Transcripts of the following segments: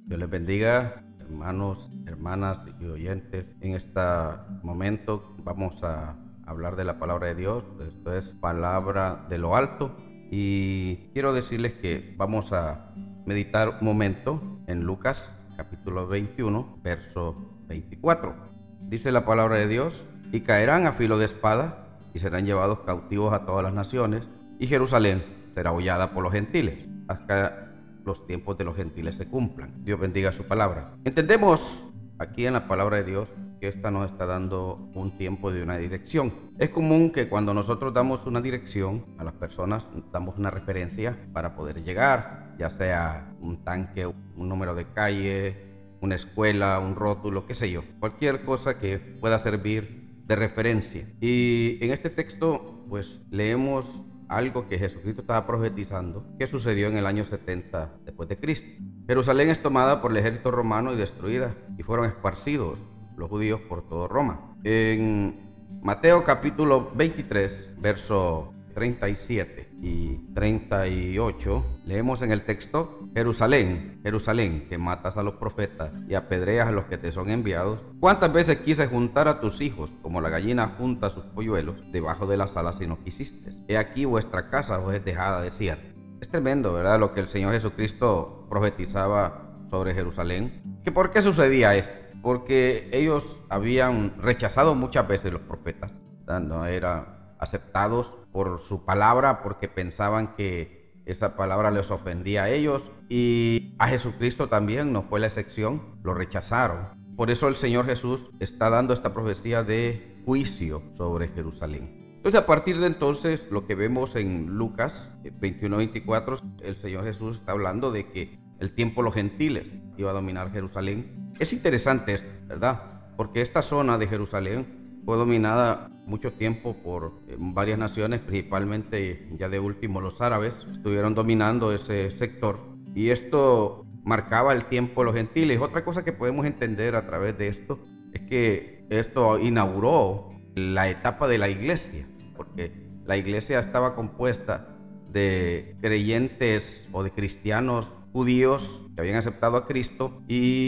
Dios les bendiga, hermanos, hermanas y oyentes. En este momento vamos a hablar de la palabra de Dios. Esto es palabra de lo alto. Y quiero decirles que vamos a meditar un momento en Lucas capítulo 21, verso 24. Dice la palabra de Dios: y caerán a filo de espada y serán llevados cautivos a todas las naciones, y Jerusalén será hollada por los gentiles, hasta los tiempos de los gentiles se cumplan. Dios bendiga su palabra. Entendemos aquí en la palabra de Dios que esta nos está dando un tiempo de una dirección. Es común que cuando nosotros damos una dirección a las personas, damos una referencia para poder llegar, ya sea un tanque, un número de calle, una escuela, un rótulo, qué sé yo, cualquier cosa que pueda servir de referencia. Y en este texto pues leemos algo que Jesucristo estaba profetizando que sucedió en el año 70 después de Cristo. Jerusalén es tomada por el ejército romano y destruida, y fueron esparcidos los judíos por todo Roma. En Mateo capítulo 23, verso 37 y 38, leemos en el texto: Jerusalén, Jerusalén, que matas a los profetas y apedreas a los que te son enviados, ¿cuántas veces quise juntar a tus hijos como la gallina junta sus polluelos debajo de las alas y no quisiste? He aquí vuestra casa os es dejada desierta. Es tremendo, ¿verdad?, lo que el Señor Jesucristo profetizaba sobre Jerusalén. ¿Que por qué sucedía esto? Porque ellos habían rechazado muchas veces los profetas, ¿verdad? No eran aceptados por su palabra porque pensaban que esa palabra les ofendía a ellos, y a Jesucristo también no fue la excepción, lo rechazaron. Por eso el Señor Jesús está dando esta profecía de juicio sobre Jerusalén. Entonces, a partir de entonces, lo que vemos en Lucas 21-24, el Señor Jesús está hablando de que el tiempo de los gentiles iba a dominar Jerusalén. Es interesante esto, ¿verdad? Porque esta zona de Jerusalén fue dominada mucho tiempo por varias naciones, principalmente ya de último los árabes estuvieron dominando ese sector, y esto marcaba el tiempo de los gentiles. Otra cosa que podemos entender a través de esto es que esto inauguró la etapa de la iglesia, porque la iglesia estaba compuesta de creyentes o de cristianos judíos que habían aceptado a Cristo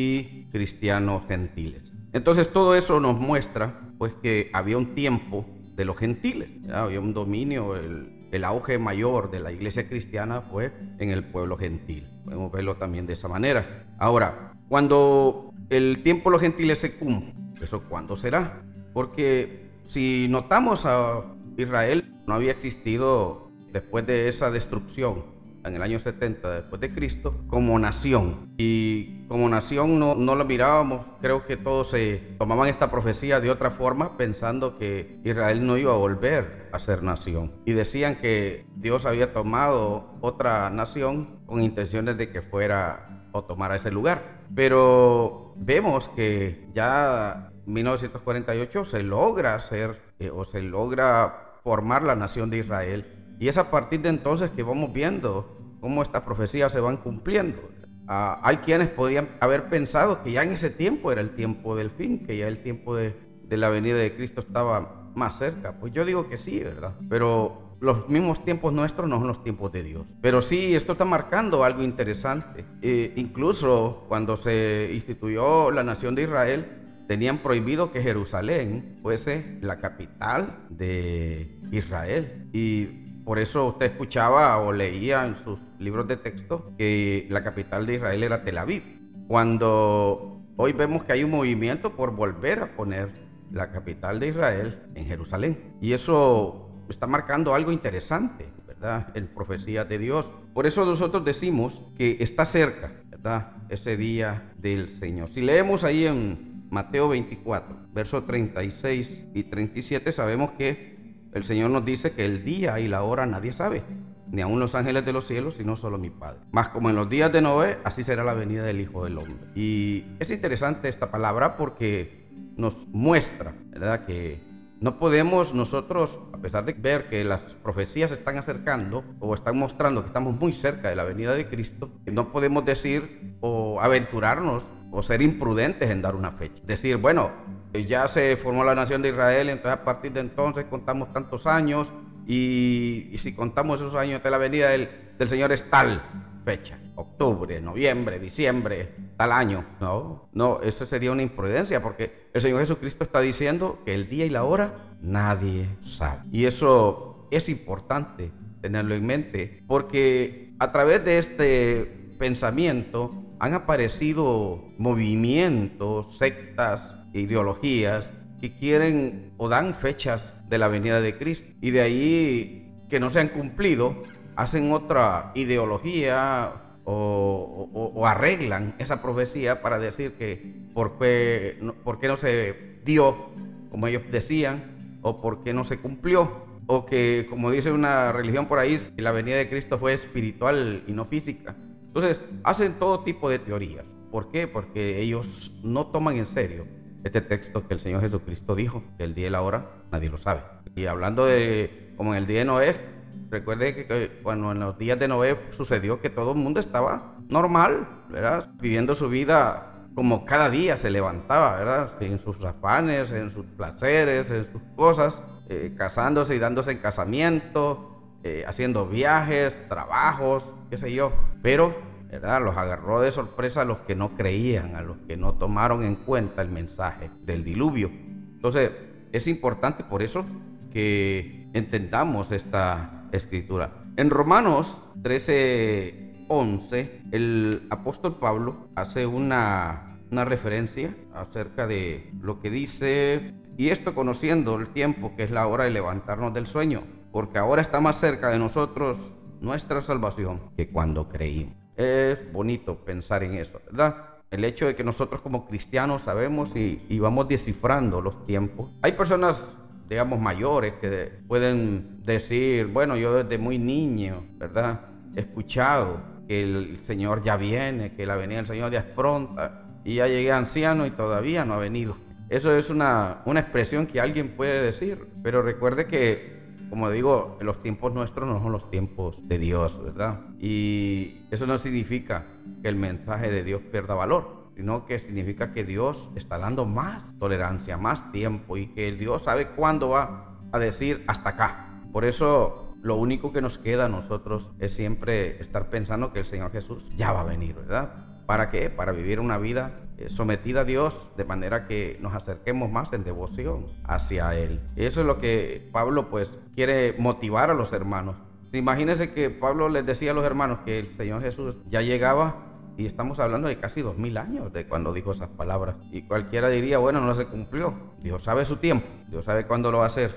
y cristianos gentiles. Entonces todo eso nos muestra pues que había un tiempo de los gentiles, ¿ya? Había un dominio, el auge mayor de la iglesia cristiana fue en el pueblo gentil. Podemos verlo también de esa manera. Ahora, cuando el tiempo de los gentiles se cumple, ¿eso cuándo será? Porque si notamos, a Israel no había existido después de esa destrucción en el año 70 después de Cristo como nación, y como nación no la mirábamos. Creo que todos tomaban esta profecía de otra forma, pensando que Israel no iba a volver a ser nación, y decían que Dios había tomado otra nación con intenciones de que fuera o tomara ese lugar. Pero vemos que ya en 1948 se logra hacer se logra formar la nación de Israel. Y es a partir de entonces que vamos viendo cómo estas profecías se van cumpliendo. Hay quienes podrían haber pensado que ya en ese tiempo era el tiempo del fin, que ya el tiempo de la venida de Cristo estaba más cerca. Pues yo digo que sí, ¿verdad? Pero los mismos tiempos nuestros no son los tiempos de Dios. Pero sí, esto está marcando algo interesante. Incluso cuando se instituyó la nación de Israel, tenían prohibido que Jerusalén fuese la capital de Israel. Y por eso usted escuchaba o leía en sus libros de texto que la capital de Israel era Tel Aviv, cuando hoy vemos que hay un movimiento por volver a poner la capital de Israel en Jerusalén. Y eso está marcando algo interesante, ¿verdad?, en profecías de Dios. Por eso nosotros decimos que está cerca, ¿verdad?, ese día del Señor. Si leemos ahí en Mateo 24, versos 36 y 37, sabemos que el Señor nos dice que el día y la hora nadie sabe, ni aun los ángeles de los cielos, sino solo mi Padre. Mas como en los días de Noé, así será la venida del Hijo del Hombre. Y es interesante esta palabra porque nos muestra, ¿verdad?, que no podemos nosotros, a pesar de ver que las profecías se están acercando o están mostrando que estamos muy cerca de la venida de Cristo, no podemos decir o aventurarnos o ser imprudentes en dar una fecha. Decir, bueno, ya se formó la nación de Israel, entonces a partir de entonces contamos tantos años, y si contamos esos años de la venida del Señor es tal fecha, octubre, noviembre, diciembre, tal año. No, eso sería una imprudencia, porque el Señor Jesucristo está diciendo que el día y la hora nadie sabe. Y eso es importante tenerlo en mente, porque a través de este pensamiento han aparecido movimientos, sectas, ideologías que quieren o dan fechas de la venida de Cristo, y de ahí que no se han cumplido, hacen otra ideología o arreglan esa profecía para decir que por qué no se dio como ellos decían, o por qué no se cumplió, o que, como dice una religión por ahí, la venida de Cristo fue espiritual y no física. Entonces hacen todo tipo de teorías. ¿Por qué? Porque ellos no toman en serio este texto que el Señor Jesucristo dijo, que el día y la hora nadie lo sabe. Y hablando de, como en el día de Noé, recuerde que cuando en los días de Noé sucedió que todo el mundo estaba normal, ¿verdad? Viviendo su vida como cada día se levantaba, ¿verdad? En sus afanes, en sus placeres, en sus cosas, casándose y dándose en casamiento, haciendo viajes, trabajos, qué sé yo. Pero, ¿verdad?, los agarró de sorpresa a los que no creían, a los que no tomaron en cuenta el mensaje del diluvio. Entonces, es importante por eso que entendamos esta escritura. En Romanos 13:11, el apóstol Pablo hace una referencia acerca de lo que dice: y esto conociendo el tiempo, que es la hora de levantarnos del sueño, porque ahora está más cerca de nosotros nuestra salvación que cuando creímos. Es bonito pensar en eso, ¿verdad? El hecho de que nosotros como cristianos sabemos y vamos descifrando los tiempos. Hay personas, digamos, mayores que pueden decir: bueno, yo desde muy niño, ¿verdad?, he escuchado que el Señor ya viene, que la venida del Señor ya es pronta, y ya llegué anciano y todavía no ha venido. Eso es una expresión que alguien puede decir, pero recuerde que, como digo, los tiempos nuestros no son los tiempos de Dios, ¿verdad? Y eso no significa que el mensaje de Dios pierda valor, sino que significa que Dios está dando más tolerancia, más tiempo, y que Dios sabe cuándo va a decir hasta acá. Por eso lo único que nos queda a nosotros es siempre estar pensando que el Señor Jesús ya va a venir, ¿verdad? ¿Para qué? Para vivir una vida sometida a Dios, de manera que nos acerquemos más en devoción hacia Él. Eso es lo que Pablo pues quiere motivar a los hermanos. Imagínense que Pablo les decía a los hermanos que el Señor Jesús ya llegaba, y estamos hablando de casi 2000 años de cuando dijo esas palabras, y cualquiera diría: bueno, no se cumplió. Dios sabe su tiempo, Dios sabe cuándo lo va a hacer.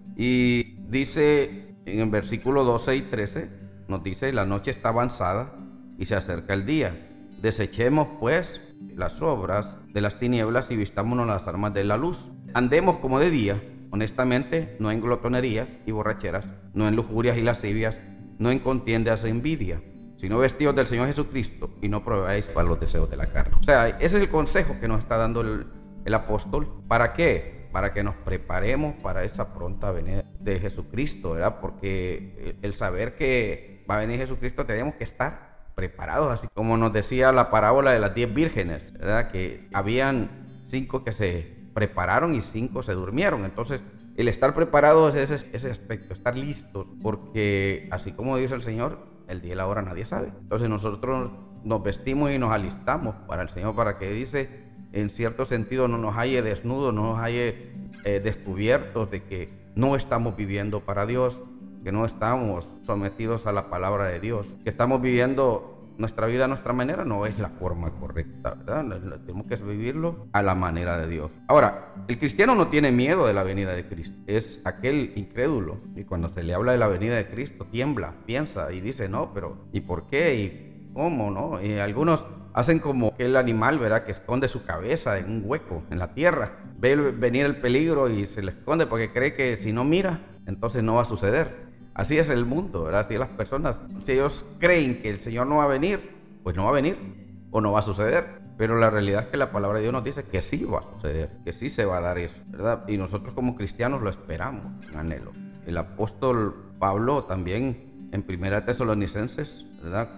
Y dice en el versículo 12 y 13, nos dice: la noche está avanzada y se acerca el día. Desechemos pues las obras de las tinieblas y vistámonos las armas de la luz. Andemos como de día, honestamente, no en glotonerías y borracheras, no en lujurias y lascivias, no en contiendas e envidia, sino vestidos del Señor Jesucristo, y no proveáis para los deseos de la carne. O sea, ese es el consejo que nos está dando el apóstol. ¿Para qué? Para que nos preparemos para esa pronta venida de Jesucristo, ¿verdad? Porque el saber que va a venir Jesucristo, tenemos que estar preparados, así como nos decía la parábola de las 10 vírgenes, ¿verdad? Que habían 5 que se prepararon y 5 se durmieron. Entonces, el estar preparados es ese aspecto, estar listos, porque así como dice el Señor, el día y la hora nadie sabe. Entonces nosotros nos vestimos y nos alistamos para el Señor, para que, dice, en cierto sentido, no nos halle desnudos, no nos halle descubiertos de que no estamos viviendo para Dios, que no estamos sometidos a la palabra de Dios, que estamos viviendo nuestra vida a nuestra manera. No es la forma correcta, ¿verdad? Tenemos que vivirlo a la manera de Dios. Ahora, el cristiano no tiene miedo de la venida de Cristo. Es aquel incrédulo, y cuando se le habla de la venida de Cristo, tiembla, piensa y dice: no, pero ¿y por qué? ¿Y cómo? ¿No? Y algunos hacen como aquel animal, ¿verdad?, que esconde su cabeza en un hueco en la tierra. Ve venir el peligro y se le esconde porque cree que si no mira, entonces no va a suceder. Así es el mundo, ¿verdad? Así las personas, si ellos creen que el Señor no va a venir, pues no va a venir o no va a suceder. Pero la realidad es que la palabra de Dios nos dice que sí va a suceder, que sí se va a dar eso, ¿verdad? Y nosotros como cristianos lo esperamos en anhelo. El apóstol Pablo también en 1 Tesalonicenses, ¿verdad?,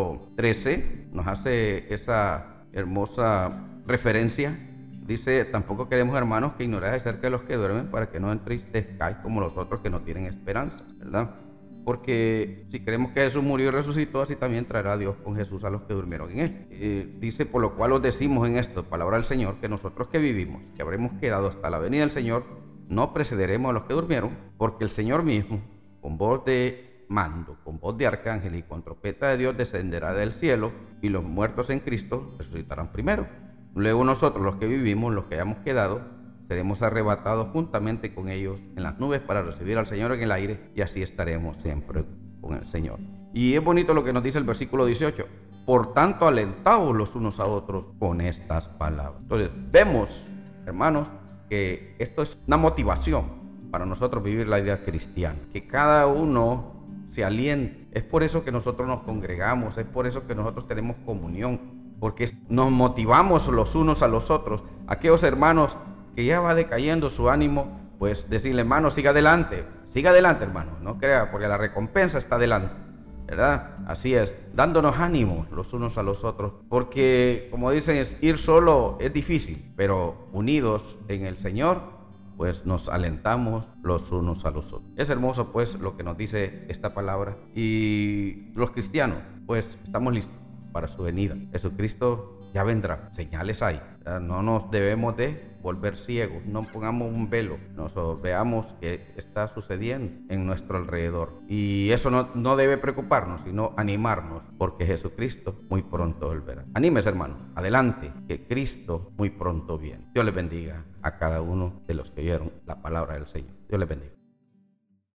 4:13 nos hace esa hermosa referencia. Dice: tampoco queremos, hermanos, que ignoréis acerca de los que duermen, para que no entristezcáis como los otros que no tienen esperanza, ¿verdad? porque si creemos que Jesús murió y resucitó, así también traerá a Dios con Jesús a los que durmieron en él. Dice, por lo cual os decimos en esto, palabra del Señor, que nosotros que vivimos, que habremos quedado hasta la venida del Señor, no precederemos a los que durmieron, porque el Señor mismo, con voz de mando, con voz de arcángel y con trompeta de Dios, descenderá del cielo, y los muertos en Cristo resucitarán primero. Luego nosotros, los que vivimos, los que hayamos quedado, seremos arrebatados juntamente con ellos en las nubes para recibir al Señor en el aire, y así estaremos siempre con el Señor. Y es bonito lo que nos dice el versículo 18. Por tanto, alentaos los unos a otros con estas palabras. Entonces, vemos, hermanos, que esto es una motivación para nosotros vivir la vida cristiana, que cada uno se aliente. Es por eso que nosotros nos congregamos, es por eso que nosotros tenemos comunión, porque nos motivamos los unos a los otros. Aquellos hermanos que ya va decayendo su ánimo, pues decirle, hermano, siga adelante, hermano, no crea, porque la recompensa está adelante, ¿verdad? Así es, dándonos ánimo los unos a los otros, porque como dicen, ir solo es difícil, pero unidos en el Señor, pues nos alentamos los unos a los otros. Es hermoso pues lo que nos dice esta palabra, y los cristianos pues estamos listos para su venida. Jesucristo ya vendrá, señales hay, ¿verdad? No nos debemos de volver ciegos, no pongamos un velo, nosotros veamos que está sucediendo en nuestro alrededor, y eso no debe preocuparnos, sino animarnos, porque Jesucristo muy pronto volverá. Anímese, hermano, adelante, que Cristo muy pronto viene. Dios les bendiga a cada uno de los que oyeron la palabra del Señor. Dios les bendiga.